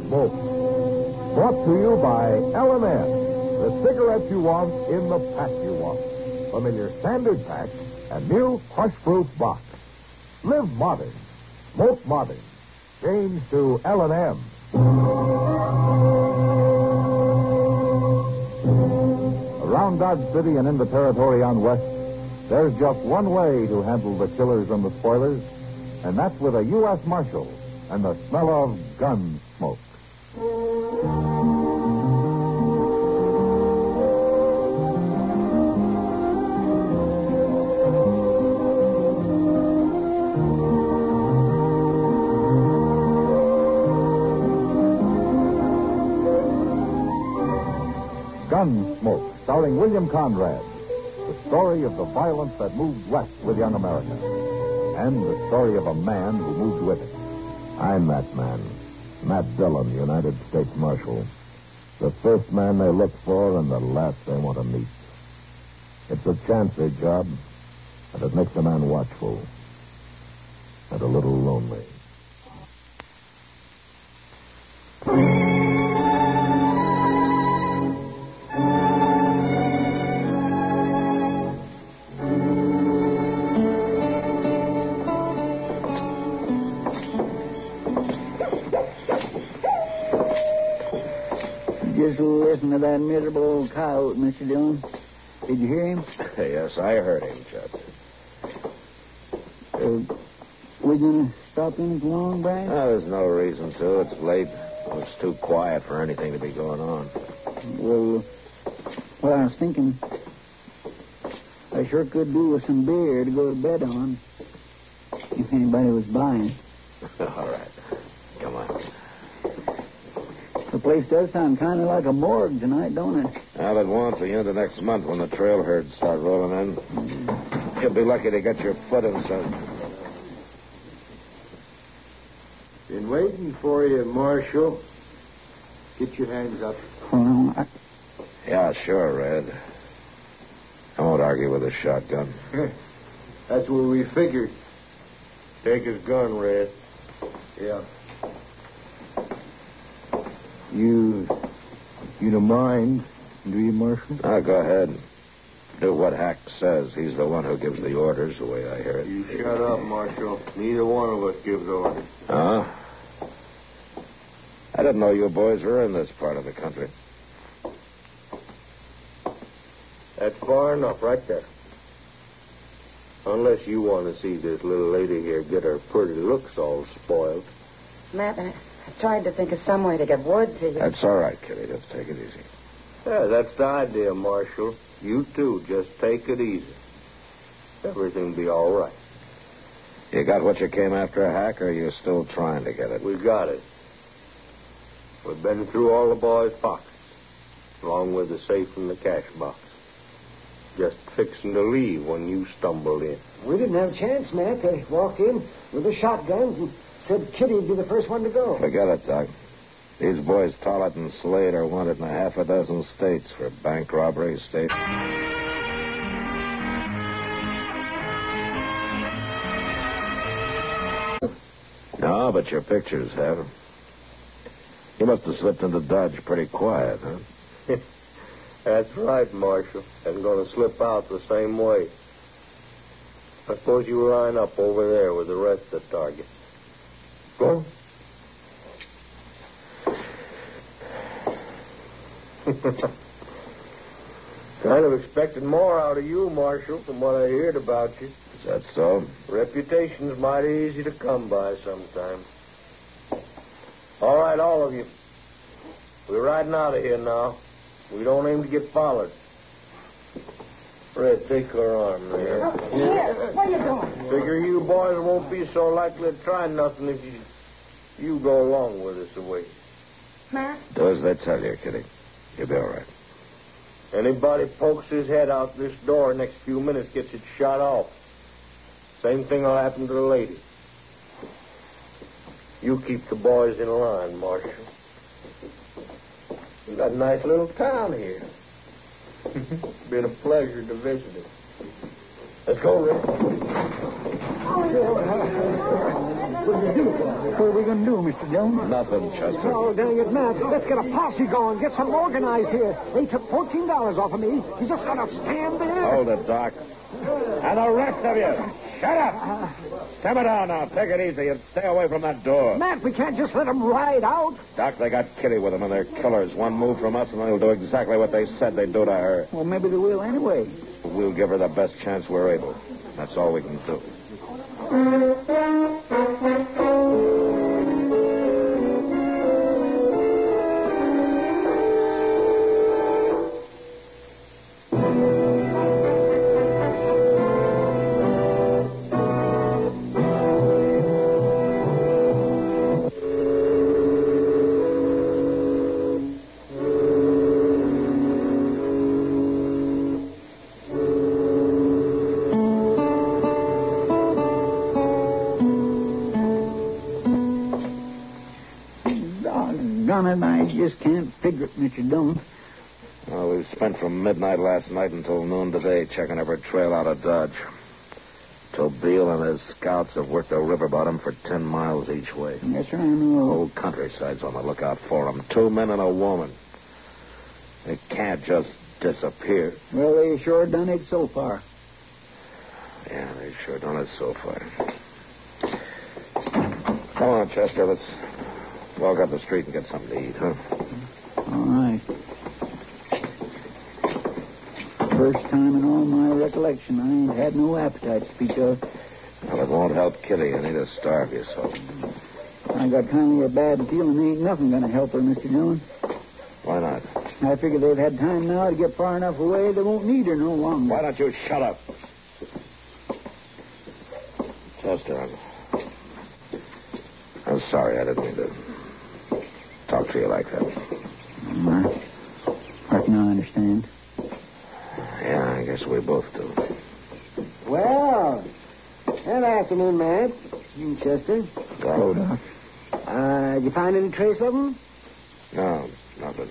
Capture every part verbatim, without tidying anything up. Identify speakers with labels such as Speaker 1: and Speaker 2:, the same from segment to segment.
Speaker 1: Smoke. Brought to you by L and M, the cigarette you want in the pack you want. Familiar standard pack and new crush-proof box. Live modern. Smoke modern. Change to L and M. Around Dodge City and in the territory on West, there's just one way to handle the killers and the spoilers, and that's with a U S Marshal and the smell of gun smoke. Gunsmoke, starring William Conrad. The story of the violence that moved west with young America. And the story of a man who moved with it.
Speaker 2: I'm that man. Matt Dillon, United States Marshal. The first man they look for and the last they want to meet. It's a chancy job, and it makes a man watchful. And a little lonely.
Speaker 3: Just listen to that miserable old coyote, Mister Dillon. Did you hear him?
Speaker 4: Yes, I heard him, Judge.
Speaker 3: Uh, we gonna stop in for long, Brian?
Speaker 4: No, there's no reason to. It's late. It's too quiet for anything to be going on.
Speaker 3: Well, well, I was thinking I sure could do with some beer to go to bed on, if anybody was buying.
Speaker 4: All right. Come on.
Speaker 3: The place does sound kind of like a morgue tonight, don't it?
Speaker 4: Well, it won't the end of next month when the trail herds start rolling in. Mm. You'll be lucky to get your foot in some.
Speaker 5: Been waiting for you, Marshal. Get your hands up.
Speaker 3: Well, I...
Speaker 4: Yeah, sure, Red. I won't argue with a shotgun.
Speaker 5: That's what we figured. Take his gun, Red. Yeah. You... You don't mind, do you, Marshal?
Speaker 4: Ah, go ahead. Do what Hack says. He's the one who gives the orders, the way I hear it.
Speaker 5: You shut up, Marshal. Neither one of us gives orders.
Speaker 4: Huh? I didn't know you boys were in this part of the country.
Speaker 5: That's far enough right there. Unless you want to see this little lady here get her pretty looks all spoiled.
Speaker 6: Matt, I, I tried to think of some way to get word to you.
Speaker 4: That's all right, Kitty. Let's take it easy.
Speaker 5: Yeah, that's the idea, Marshal. You, too, just take it easy. Everything'll be all right.
Speaker 4: You got what you came after, Hack, or are you still trying to get it?
Speaker 5: We got it. We've been through all the boys' pockets, along with the safe and the cash box. Just fixing to leave when you stumbled in.
Speaker 7: We didn't have a chance, Matt. They walked in with the shotguns and said Kitty'd be the first one to go.
Speaker 4: Forget it, Doc. These boys, Tollett and Slade, are wanted in a half a dozen states for bank robbery, state... No, but your pictures have. You must have slipped into Dodge pretty quiet, huh?
Speaker 5: That's right, Marshal. And going to slip out the same way. I suppose you line up over there with the rest of the target. Go. Kind of expected more out of you, Marshal, from what I heard about you.
Speaker 4: Is that so?
Speaker 5: Reputation's mighty easy to come by sometimes. All right, all of you. We're riding out of here now. We don't aim to get followed. Fred, take her arm there.
Speaker 6: Oh, here. What are you doing?
Speaker 5: Figure you boys won't be so likely to try nothing if you, you go along with us away.
Speaker 6: Matt?
Speaker 4: Do as they tell you, Kitty. You'll be all right.
Speaker 5: Anybody pokes his head out this door next few minutes gets it shot off. Same thing will happen to the lady. You keep the boys in line, Marshal. We got a nice little town here. Been a pleasure to visit it.
Speaker 4: Let's go, Rick.
Speaker 3: What are we going to do, Mister Jones?
Speaker 4: Nothing, Chester.
Speaker 7: Oh, dang it, Matt. Let's get a posse going. Get some organized here. They took fourteen dollars off of me. You just got to stand there.
Speaker 4: Hold it, Doc. And the rest of you, shut up. Simmer down now. Take it easy and stay away from that door.
Speaker 7: Matt, we can't just let them ride out.
Speaker 4: Doc, they got Kitty with them, and they're killers. One move from us, and they'll do exactly what they said they'd do to her.
Speaker 3: Well, maybe they will anyway.
Speaker 4: We'll give her the best chance we're able. That's all we can do.
Speaker 3: Doggone it, I just can't figure it, Mister Jones.
Speaker 4: Well, we've spent from midnight last night until noon today checking every trail out of Dodge. Till Beale and his scouts have worked the river bottom for ten miles each way.
Speaker 3: Yes, sir, I
Speaker 4: The
Speaker 3: know.
Speaker 4: whole countryside's on the lookout for them. Two men and a woman. They can't just disappear.
Speaker 3: Well, they sure done it so far.
Speaker 4: Yeah, they've sure done it so far. Come on, Chester, let's walk up the street and get something to eat, huh?
Speaker 3: All right. First time in all my recollection, I ain't had no appetite to speak of.
Speaker 4: Well, it won't help Kitty. You need to starve yourself.
Speaker 3: I got kind of a bad feeling there ain't nothing going to help her, Mister Jones.
Speaker 4: Why not?
Speaker 3: I figure they've had time now to get far enough away they won't need her no longer.
Speaker 4: Why don't you shut up? Chester, I'm... I'm sorry. I didn't mean to talk to you like that.
Speaker 3: I reckon I understand.
Speaker 4: Yeah, I guess we both do.
Speaker 7: Well, good afternoon, Matt. Chester.
Speaker 4: Hello,
Speaker 3: Doc.
Speaker 7: Uh, did you find any trace of them?
Speaker 4: No, nothing.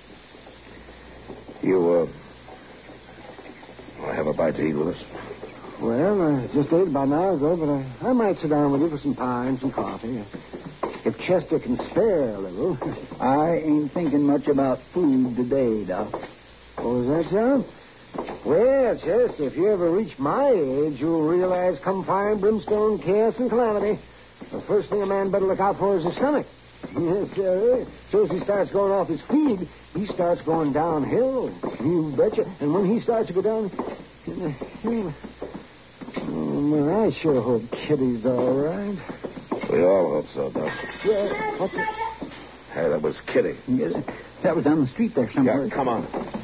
Speaker 4: You, uh... want to have a bite to eat with us?
Speaker 7: Well, I just ate about an hour ago, but I, I might sit down with you for some pie and some coffee. If Chester can spare a little.
Speaker 3: I ain't thinking much about food today, Doc.
Speaker 7: Oh, is that so? Well, Chester, if you ever reach my age, you'll realize come fire and brimstone, chaos and calamity, the first thing a man better look out for is his stomach. Yes, sir. So as he starts going off his feed, he starts going downhill. You betcha. And when he starts to go down... Oh, man, I sure hope Kitty's all right.
Speaker 4: We all hope so, Doc.
Speaker 7: Yeah, what the...
Speaker 4: Hey, that was Kitty.
Speaker 3: Yeah, that was down the street there somewhere.
Speaker 4: Yeah, come on.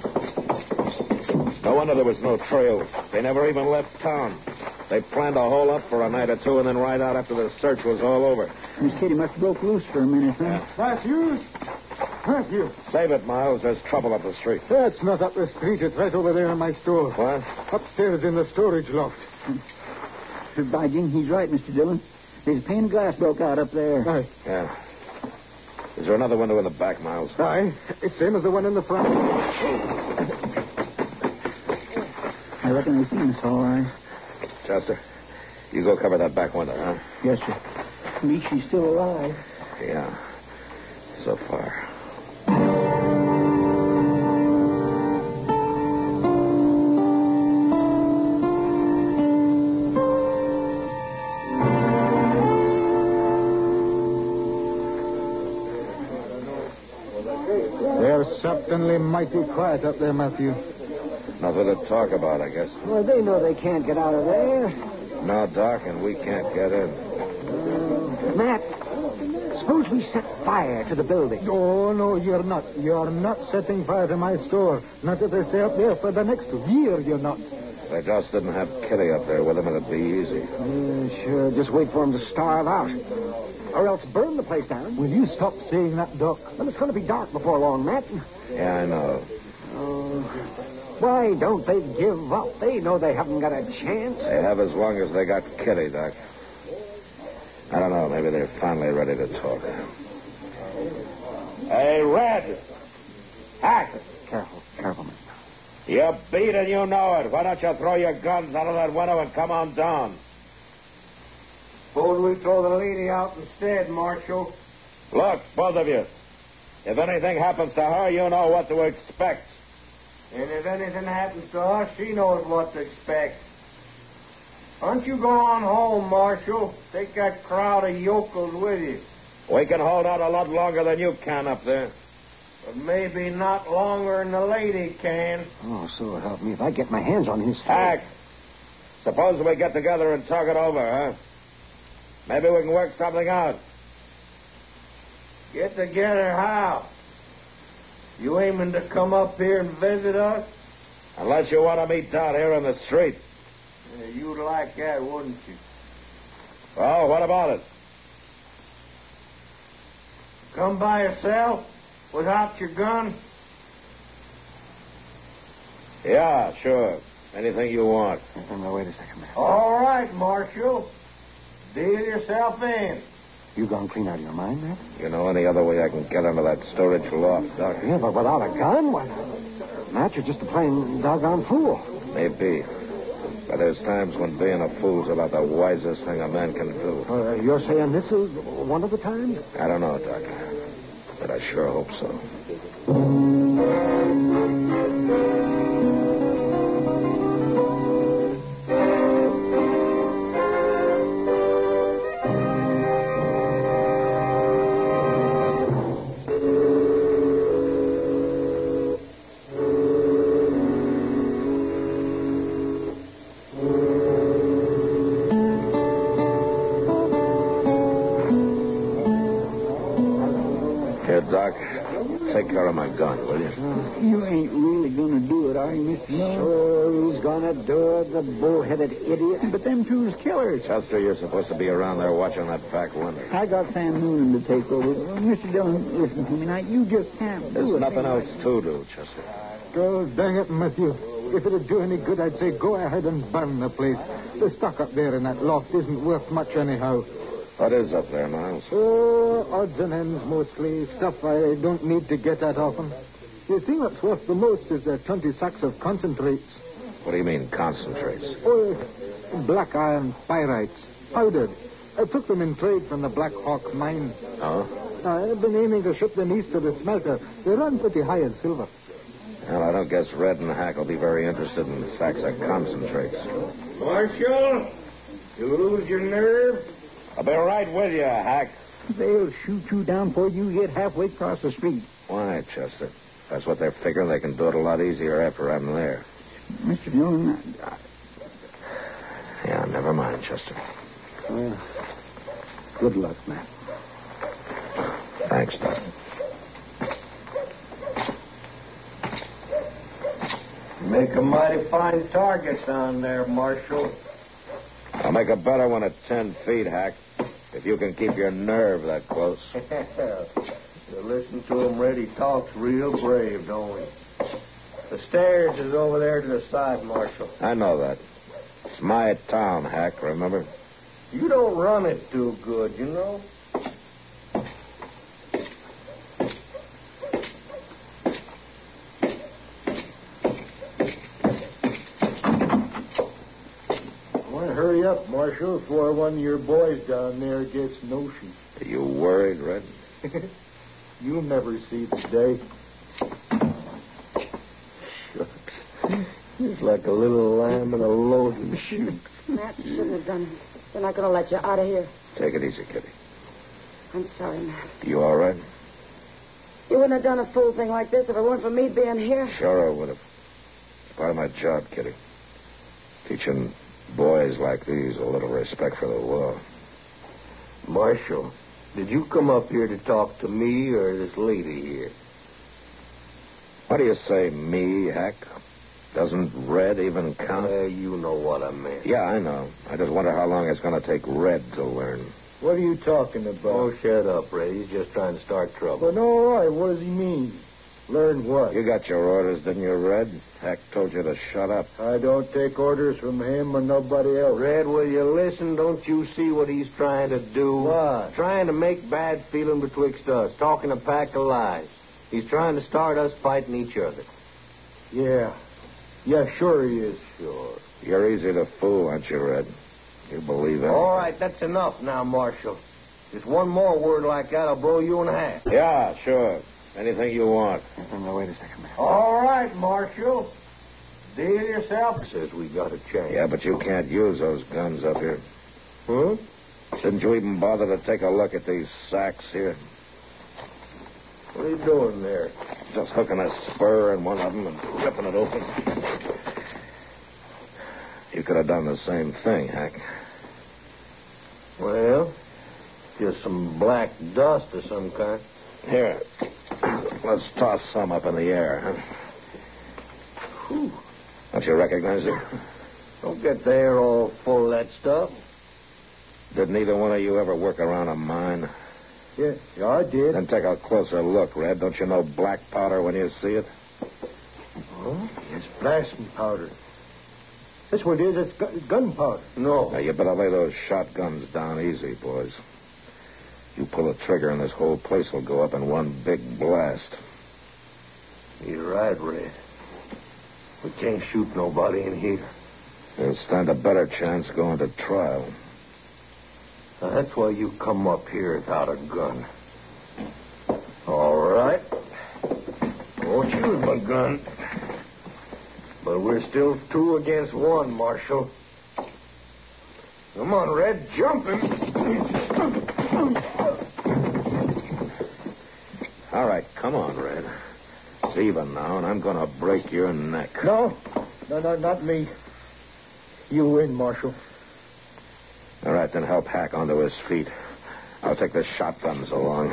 Speaker 4: No wonder there was no trail. They never even left town. They planned to hole up for a night or two and then ride out after the search was all over.
Speaker 3: Miss Kitty must have broke loose for a minute, huh?
Speaker 4: Yeah.
Speaker 8: Matthews? Matthew.
Speaker 4: Save it, Miles. There's trouble up the street.
Speaker 8: That's not up the street. It's right over there in my store.
Speaker 4: What?
Speaker 8: Upstairs in the storage loft.
Speaker 3: By Jing, he's right, Mister Dillon. There's a pane of glass broke out up there.
Speaker 8: Aye.
Speaker 4: Yeah. Is there another window in the back, Miles?
Speaker 8: Aye. It's same as the one in the front.
Speaker 3: I reckon they've seen us all right.
Speaker 4: Chester, you go cover that back window, huh?
Speaker 3: Yes, sir. At least she's still alive.
Speaker 4: Yeah. So far.
Speaker 8: They're certainly mighty quiet up there, Matthew.
Speaker 4: Nothing to talk about, I guess.
Speaker 7: Well, they know they can't get out of there.
Speaker 4: No, Doc, and we can't get in.
Speaker 7: Uh, Matt, suppose we set fire to the building.
Speaker 8: Oh, no, you're not. You're not setting fire to my store. Not if they stay up there for the next year, you're not.
Speaker 4: They just didn't have Kitty up there with them, and it'd be easy.
Speaker 7: Uh, sure, just wait for them to starve out. Or else burn the place down.
Speaker 8: Will you stop saying that, Doc?
Speaker 7: Well, it's going to be dark before long, Matt.
Speaker 4: Yeah, I know.
Speaker 7: Oh, why don't they give up? They know they haven't got a chance.
Speaker 4: They have as long as they got Kitty, Doc. I don't know. Maybe they're finally ready to talk. Hey, Red! Hack!
Speaker 7: Careful, careful, man.
Speaker 4: You're beat and you know it. Why don't you throw your guns out of that window and come on down?
Speaker 5: Suppose we throw the lady out instead, Marshal.
Speaker 4: Look, both of you. If anything happens to her, you know what to expect.
Speaker 5: And if anything happens to us, she knows what to expect. Why don't you go on home, Marshal? Take that crowd of yokels with you.
Speaker 4: We can hold out a lot longer than you can up there.
Speaker 5: But maybe not longer than the lady can.
Speaker 7: Oh, so help me if I get my hands on his...
Speaker 4: Hack, suppose we get together and talk it over, huh? Maybe we can work something out.
Speaker 5: Get together how? You aiming to come up here and visit us?
Speaker 4: Unless you want to meet down here in the street.
Speaker 5: Yeah, you'd like that, wouldn't you?
Speaker 4: Well, what about it?
Speaker 5: Come by yourself? Without your gun?
Speaker 4: Yeah, sure. Anything you want.
Speaker 7: Now, wait a second, man.
Speaker 5: All right, Marshal. Deal yourself in.
Speaker 7: You gone clean out of your mind, man?
Speaker 4: You know any other way I can get into that storage loft, Doc?
Speaker 7: Yeah, but without a gun? What? Matt, you're just a plain doggone fool.
Speaker 4: Maybe. But there's times when being a fool's about the wisest thing a man can do.
Speaker 7: Uh, you're saying this is one of the times?
Speaker 4: I don't know, Doc. But I sure hope so. Doc, take care of my gun, will you?
Speaker 3: Uh, you ain't really going to do it, are you, Mister Miller?
Speaker 7: Sure, who's gonna do it? The bull-headed idiot.
Speaker 3: But them two's killers.
Speaker 4: Chester, you're supposed to be around there watching that back window.
Speaker 3: I got Sam Noonan to take over. Well, Mister Dillon, listen to me now. You just can't do
Speaker 4: There's
Speaker 3: it.
Speaker 4: nothing else to do, Chester.
Speaker 8: Oh, dang it, Matthew. If it'd do any good, I'd say go ahead and burn the place. The stock up there in that loft isn't worth much anyhow.
Speaker 4: What is up there, Miles?
Speaker 8: Oh, odds and ends mostly. Stuff I don't need to get at often. The thing that's worth the most is the twenty sacks of concentrates.
Speaker 4: What do you mean, concentrates?
Speaker 8: Oh, black iron pyrites. Powdered. I took them in trade from the Black Hawk mine.
Speaker 4: Oh?
Speaker 8: I've been aiming to ship them east to the smelter. They run pretty high in silver.
Speaker 4: Well, I don't guess Red and Hack will be very interested in sacks of concentrates.
Speaker 5: Marshal, you lose your nerve?
Speaker 4: I'll be right with you, Hack.
Speaker 3: They'll shoot you down before you get halfway across the street.
Speaker 4: Why, Chester? That's what they're figuring. They can do it a lot easier after I'm there.
Speaker 3: Mister Dillon, I...
Speaker 4: Yeah, never mind, Chester.
Speaker 7: Well, good luck, Matt.
Speaker 4: Thanks, Doc.
Speaker 5: Make a mighty fine target down there, Marshal.
Speaker 4: I'll make a better one at ten feet, Hack. If you can keep your nerve that close.
Speaker 5: You listen to him, Red. He talks real brave, don't he? The stairs is over there to the side, Marshal.
Speaker 4: I know that. It's my town, Hack, remember?
Speaker 5: You don't run it too good, you know.
Speaker 8: Hurry up, Marshal, before one of your boys down there gets notion.
Speaker 4: Are you worried, Red?
Speaker 8: You'll never see the day.
Speaker 5: Shucks. He's like a little lamb in a loaded chute.
Speaker 6: Matt, you shouldn't have done it. They're not going to let you out of here.
Speaker 4: Take it easy, Kitty.
Speaker 6: I'm sorry, Matt.
Speaker 4: You all right?
Speaker 6: You wouldn't have done a fool thing like this if it weren't for me being here.
Speaker 4: Sure I would have. It's part of my job, Kitty. Teaching boys like these a little respect for the law.
Speaker 5: Marshal, did you come up here to talk to me or this lady here?
Speaker 4: What do you say, me, Hack? Doesn't Red even count?
Speaker 5: Uh, you know what I meant.
Speaker 4: Yeah, I know. I just wonder how long it's going to take Red to learn.
Speaker 8: What are you talking about?
Speaker 5: Oh, shut up, Red. He's just trying to start trouble.
Speaker 8: Well, all right. What does he mean? Learn what?
Speaker 4: You got your orders, didn't you, Red? Hack told you to shut up.
Speaker 8: I don't take orders from him or nobody else.
Speaker 5: Red, will you listen? Don't you see what he's trying to do?
Speaker 8: What?
Speaker 5: Trying to make bad feeling betwixt us, talking a pack of lies. He's trying to start us fighting each other.
Speaker 8: Yeah,
Speaker 7: Yeah, sure he is.
Speaker 5: Sure.
Speaker 4: You're easy to fool, aren't you, Red? You believe it.
Speaker 5: All right, that's enough now, Marshal. Just one more word like that, I'll blow you in half.
Speaker 4: Yeah, sure. Anything you want.
Speaker 3: Now, wait a second, man.
Speaker 5: All right, Marshal. Deal yourself. Says we got a chance.
Speaker 4: Yeah, but you can't use those guns up here.
Speaker 5: Huh?
Speaker 4: Didn't you even bother to take a look at these sacks here?
Speaker 5: What are you doing there?
Speaker 4: Just hooking a spur in one of them and ripping it open. You could have done the same thing, Hack.
Speaker 5: Well, just some black dust of some kind.
Speaker 4: Here. Let's toss some up in the air, huh?
Speaker 5: Whew.
Speaker 4: Don't you recognize it?
Speaker 5: Don't get the air all full of that stuff.
Speaker 4: Did neither one of you ever work around a mine?
Speaker 7: Yeah, yeah, I did.
Speaker 4: Then take a closer look, Red. Don't you know black powder when you see it?
Speaker 7: Oh, it's blasting powder. That's what it is. It's gu- gunpowder.
Speaker 5: No.
Speaker 4: Now, you better lay those shotguns down easy, boys. You pull a trigger and this whole place will go up in one big blast.
Speaker 5: You're right, Red. We can't shoot nobody in here.
Speaker 4: You'll stand a better chance going to trial.
Speaker 5: Now, that's why you come up here without a gun. All right. Won't use my gun. But we're still two against one, Marshal. Come on, Red, jumping.
Speaker 4: All right, come on, Red. It's even now, and I'm going to break your neck.
Speaker 7: No, no, no, not me. You win, Marshal.
Speaker 4: All right, then help Hack onto his feet. I'll take the shotguns along.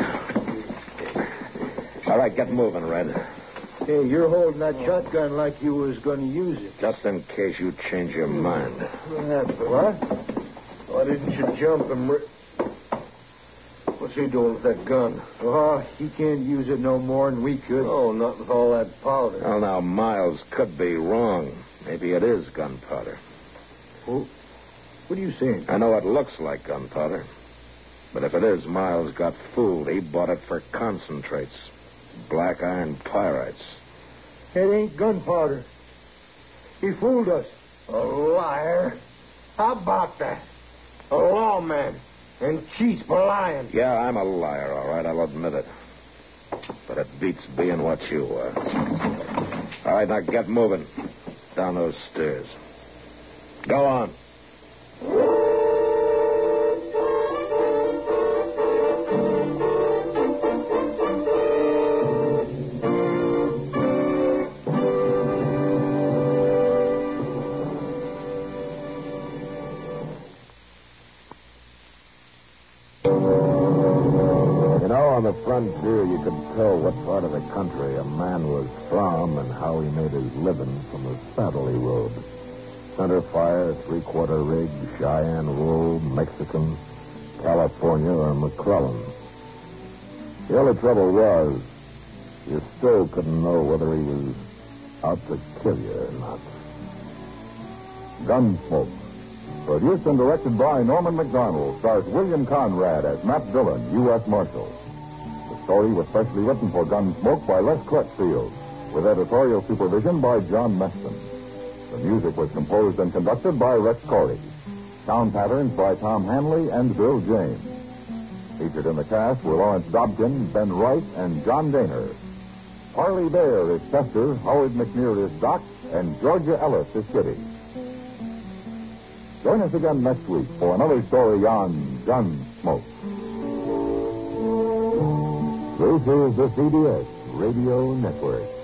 Speaker 4: All right, get moving, Red.
Speaker 7: Hey, you're holding that shotgun like you was going to use it.
Speaker 4: Just in case you change your mind.
Speaker 5: What happened? What? Why didn't you jump and... Ri- What's he doing with that gun?
Speaker 7: Oh, he can't use it no more than we could.
Speaker 5: Oh, not with all that powder.
Speaker 4: Well, now, Miles could be wrong. Maybe it is gunpowder.
Speaker 7: Oh, what are you saying?
Speaker 4: I know it looks like gunpowder. But if it is, Miles got fooled. He bought it for concentrates. Black iron pyrites.
Speaker 7: It ain't gunpowder. He fooled us.
Speaker 5: A liar? How about that? A lawman. And cheats for lying.
Speaker 4: Yeah, I'm a liar, all right. I'll admit it. But it beats being what you are. All right, now get moving. Down those stairs. Go on.
Speaker 2: On the frontier, you could tell what part of the country a man was from and how he made his living from the saddle he rode. Center fire, three-quarter rig, Cheyenne wool, Mexican, California, or McClellan. The only trouble was, you still couldn't know whether he was out to kill you or not. Gunsmoke. Produced and directed by Norman McDonald, stars William Conrad as Matt Dillon, U S Marshal. The story was specially written for Gunsmoke by Les Crutchfield, with editorial supervision by John Meston. The music was composed and conducted by Rex Corey. Sound patterns by Tom Hanley and Bill James. Featured in the cast were Lawrence Dobkin, Ben Wright, and John Daner. Harley Bear is Chester, Howard McNear is Doc, and Georgia Ellis is Kitty. Join us again next week for another story on Gunsmoke. This is the C B S Radio Network.